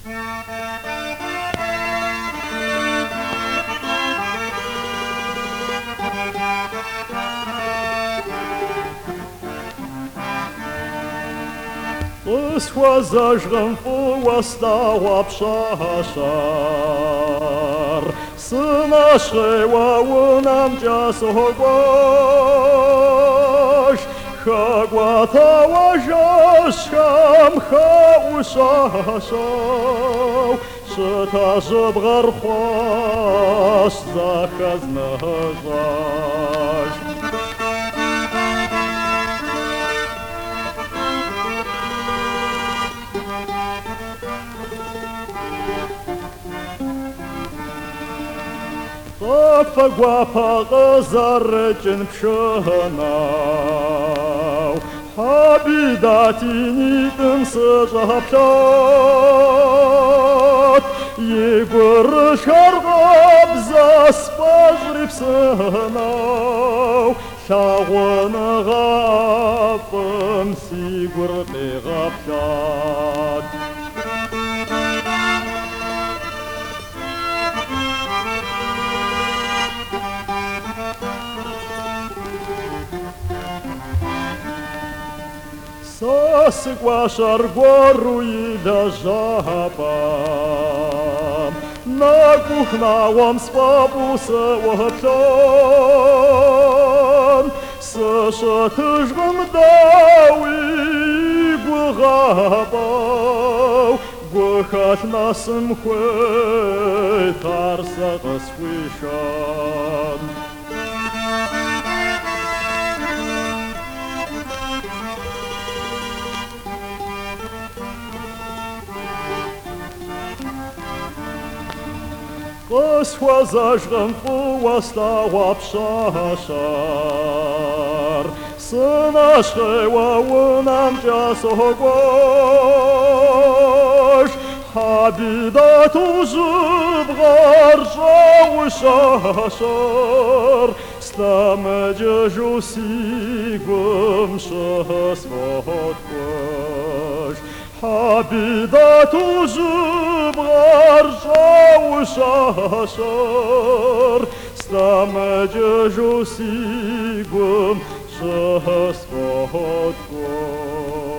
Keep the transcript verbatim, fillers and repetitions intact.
Схвазажрам фуастава пшашар, Сынашева унам жасогош, Хагватава жашкам хаушашау, Шытажыбғар хваш заказнажаш. Фагвапа заречен пшенау, Хабидатинитым сжапчат, Егор шаргап заспажрып сынау, Шағынығапым сигур тегапчат. Сасыквашар гору и лежапам, На кухнавом спабуса вапчан, Сашатыжгым дауи гугабау, Гухат насым хуй тарсагас хуйшан. Схвазажрам фуастава пшашар, Сынашева унам жасогош, Хабидату жыбғар жауышашар, Стамэджэжу сигум шасвоткош, Хабидату жыбғар жауышашар, Стамэджэжу сигум шасвоткош.